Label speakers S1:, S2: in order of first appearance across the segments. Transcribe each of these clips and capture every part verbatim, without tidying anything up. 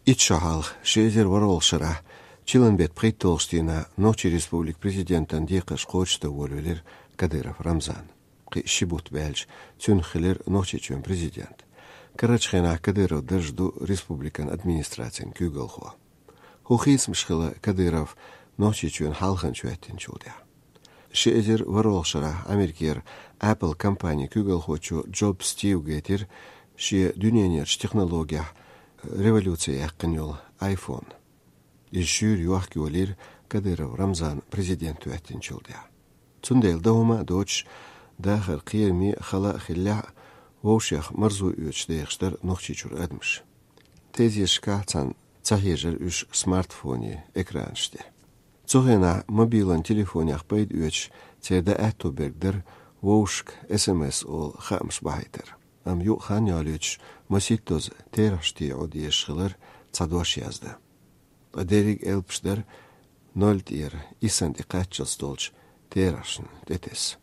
S1: Итшахал, шезер варолшара, Чиланбет Притолштина, Ночи Республик президентан Дикаш Кочта Вольвелер, Кадыров Рамзан. Қи Шибут Бельч, Цюнхелер Ночи Чун президент. Карачхена Кадыров Държду Республикан администрациян Кюгалхо. Хухис Мшхила Кадыров Ночи Чун Халхан Чуэтин Чудя. Шезер варолшара, Америкер Apple компания Кюгалхочу Джоб Стив Гетер, Ши дюненерч технология революция яққын iPhone. Ишшүр юахки олир Кадыров Рамзан президент уәттен чулдя. Цундел даума доч дахар қиерми хала хилля вошях марзу үечдейхштер нохчичур адмыш. Тезешка цан цахежер үш смартфоне экранште. Цухена мобилан телефонях пайд үеч цеда әтубергдер вошк СМС ол хамш бахайтер. Am ю ханялыч маситтоз терашти одиешхилер цадваш язды. Адерик элпшдер ноль тир исанди каччалстолч терашн детес.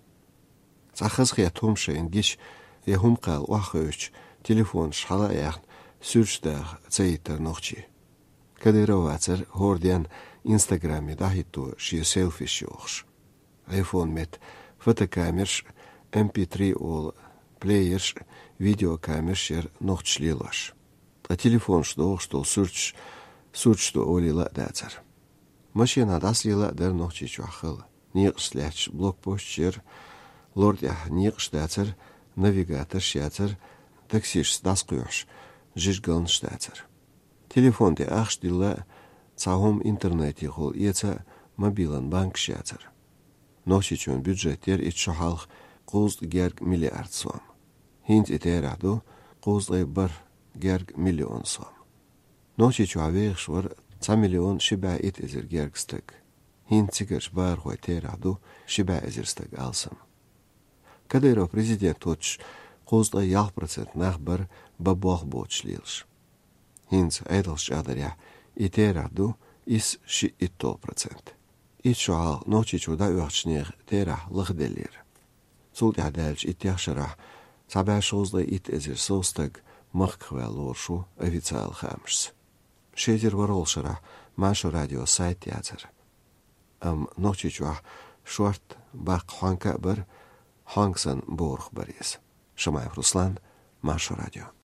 S1: Цахазхия тумшен гич яхумкал уахыч телефон шхала яхн сүрчдах цейтер нохчи. Кадыровацер хордян инстаграме дахиту ши селфи шохш. iPhone мет фотокамерш эм пи три ол плеерш видеокамершер нохчлилаш. А телефон что что сурч сурч что олила дацер. Машина даслила дер нохчич вахыл. Нигшляч блокпостчер лордя нигшдацер навигатор шяцер таксиш дасқюш жижгалн штацер. Телефон де ахштила цахом интернете хол еца мобилан банк шяцер. Нохчичун бюджеттер итшахалх қоз герг миллиард сом. Хинт итераду қозғай бар герг миллион сом. Ночи чуавеғшвар ца миллион шиба ит ezir гергстік. Хинт цигерш бар ғой тераду шиба ezirстік алсам. Кадыров президент оч қозғай ял процент нақ бар бабуақ бочлилш. Хинт айдалш адаря итераду ис ши иттол процент. Итшуал ночи чуда уақчнеғ тера лығделер. Султ ядалч иттяхшара Сабашозлы ит ezir состаг махквел оршу официал хамшс. Шезер варолшара Машу радио сайт язер. Ам ночичуа шорт бақ ханка бір хангсан борх барес. Шамаев Руслан, Машу радио.